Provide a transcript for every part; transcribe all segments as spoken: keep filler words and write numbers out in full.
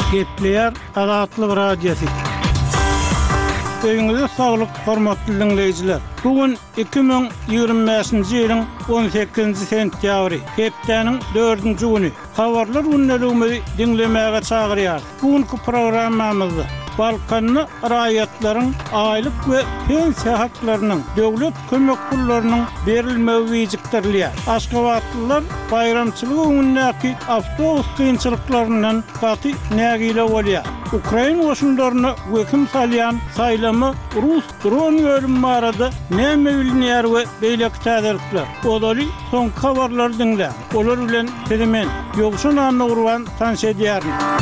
Gepleyer Azatlyk Radiosu. Öýüňizde saglyk, hormatly dinleýijiler. Bugün iki bin ýygrimi beşinji ýylyň on sekizinji sentýabry, hepdeniň dördünji güni. Habarlar günneligimizi dinlemäge çagyrýar. Bugünkü programmamyzda Balkanly raýatlaryň aýlyk we pensiýa haklarynyň döwlet kömek pullarynyň berilmegi wejikdirler. Aşgabatlylar bayramçylyk günündäki awtobus kynçylyklarynyň gaty nägile bolýar. Ukraina goşunlaryna weküm salýan saýlamy Rus dron bölüm barada näme bilinýär we beýleki täzelikler. Olary soň habarlar dinle. Olar bilen hemen ýogşun anny urwan tanş edýärmi?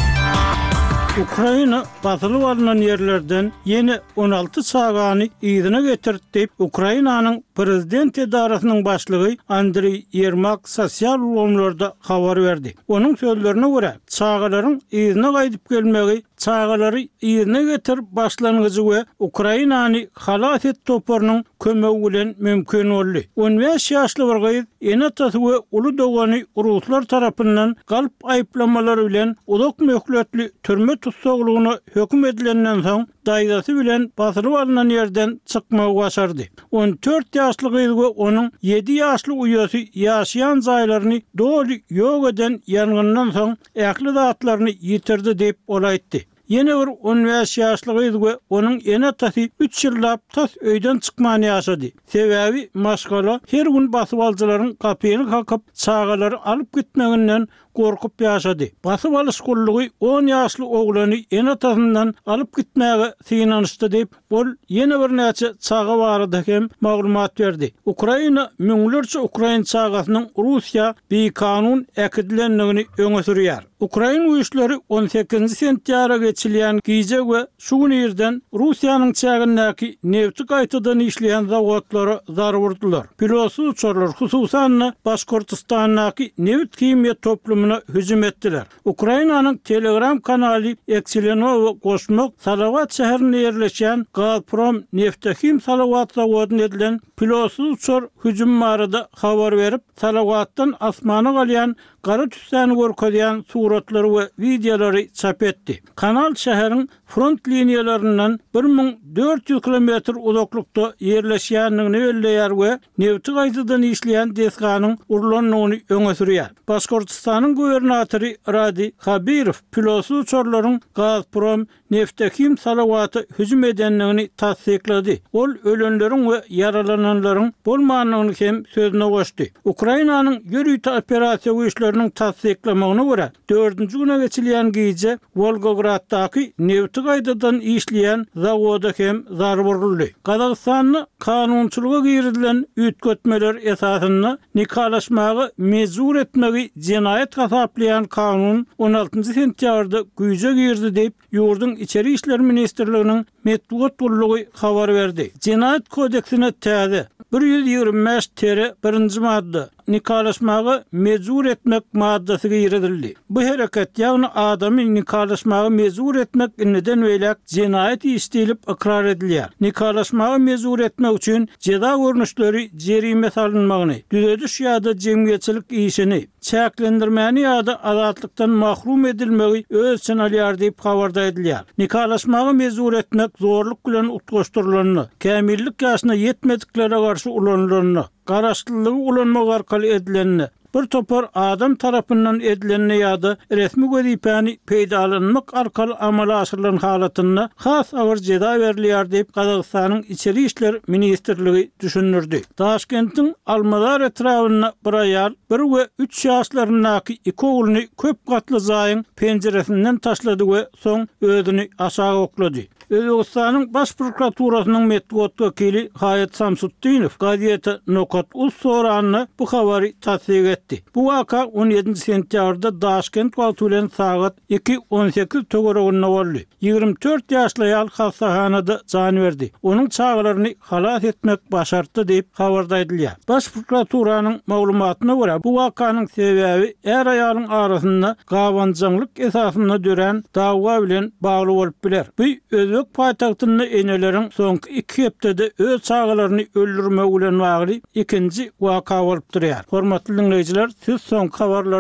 Ukraina batylyp alynan ýerlerden ýene on alty çagany ýygyna getirdi diýip Ukrainanyň prezident edarasynyň başlygy Andrey Yermak sosial ulgamlarda habar berdi. Onuň sözlerine görä, çagalaryň ýygyna gaýdyp gelmegi çagalary ýygyna getirip başlangyjy we Ukrainany halat et toparynyň kömegi bilen mümkin boldy. on beş ýaşly bir gyz enatasy we uly dogany Ruslar tarapyndan galp aýplamalary bilen uzak möhletli türme tutsaglygyna hökm edilenden soň daýdasy bilen basylyp alynan ýerden çykmagy başardy. on dört ýaşly gyz we onuň ýedi ýaşly uýasy ýaşaýan jaýlaryny doly ýok eden ýangyndan soň ähli zatlaryny ýitirdi diýip olaýtdy. Ýene bir on beş ýaşly gyz we onuň enatasy üç ýyllap tas öýden çykmany ýaşady. Sebebi maşgala her gün basyp aljaryň kapyny kakap çagalary alyp gitmeginden gorkup ýaşady. Basyp alyş gullugy on ýaşly oglany enatasyndan alyp gitmäge synanyşdy diýip bol ýene bir näçe çaga barada hem maglumat berdi. Ukraina müňlerçe Ukraina çagasynyň Russiýa beýkanun äkidilenligini öňe sürýär. Ukraina güýçleri on sekizinji sentýabra geçilýän gize we şu gün ýerden Russiýanyň çagyndaky nefti gaýtadan işleýän zawotlary zar vurdular. Pilotsuz uçarlar hususan Başkortystanyň neft kimya toplumuna hüjüm etdiler. Ukrainanyň Telegram kanaly Ekselenow goşmak Salawat şäherinde ýerleşen Gazprom Neftekim Salawat zawodyna edilen pilotsuz uçar hüjüm barada habar berip Salawatdan asmana galýan gara tüsläni görkezýän suratlary we videolary çap etdi. Kanal şäheriň front liniýalaryndan bir min dört ýüz kilometr uzaklykda ýerleşýänligini belleýär we nefti gaýtadan işleýän desganyň urlanmagyny öňe sürýär. Başkortystanyň gubernatory Radi Khabirov pilotsuz uçarlaryň Gazprom Neftekim Salawaty hüjüm edenligini tasdiklady. Ol ölenleriň we yaralananlaryň bolmanyny hem sözüne goşdy. Ukrainanyň ýörüýte operasiýa güýçleriniň tasdiklamagyna görä dördünji güne geçilýän gize Volgograddaky nefti gaýtadan işleýän zawoda hem zar vuruldy. Gazagystanyň kanunçylyga girdilen üýtgetmeler esasyny nikalaşmagy mezur etmegi jinayet hasaplayan kanun on altynji sentýabrda güýje girdi diýip ýurdun içeri işler ministrliginiň metbuat bollugy habar berdi. Jinayet kodeksine täze bir ýüz ýygrimi beş tere birinji madda nikalaşmagy mezur etmek maddasiga girildi. Bu hereket ýagny adamy nikalaşmagy mezur etmek neden weýlek jinayet işlelip ikrar edilýär. Nikalaşmagy mezur etmek üçin jeda görnüşleri jerime salynmagyny, düzediş ýa-da jemgyýetçilik işini çäklendirmäni ýa-da azatlykdan mahrum edilmegi öz için alýar diýip habarda edilýär. Nikalaşmagy mezur etmek zorluk bilen utgaşdyrylanyny, kämillik ýaşyna ýetmediklere garşy ulanylanyny, garaşdyrlygy ulanmak arkaly edilenini, bir topar adam tarapyndan edilenini ýa-da resmi wezipany peýdalanmak arkaly amala aşyrylan halatyna has awar jeda berilýär diýip Gazagystanyň içeri işler ministrligi düşünürdi. Taşkentiň Almadar etrawyna bir aýal bir we üç ýaşlarynaky iki ogluny köp gatly zaýyň penjeresinden taşlady we soň özüni aşağı oklady. Özbekistanyň baş prokuraturasynyň metbuat wekili Hayat Samsutdinov gazeta Nokat Uz soranyny bu habary tasdik etdi. Bu waka on ýedinji sentýabrda Taşkent wagty bilen sagat iki on sekiz töwereginde boldy. ýygrimi dört ýaşly aýal hastahanada jan berdi. Onuň çagalaryny halat etmek başardy diýip habarda edilýär. Baş prokuraturasynyň maglumatyna görä bu wakanyň sebebi er aýalyň arasynda gawanjylyk esasyna dören dawa bilen bagly bolup biler. Bu özbek paýtagtyny eneleriň soňky iki hepdede öz çagalaryny öldürmek bilen bagly ikinji waka bolup durýar. Hormatly dinleýijiler, siz soňky habarlar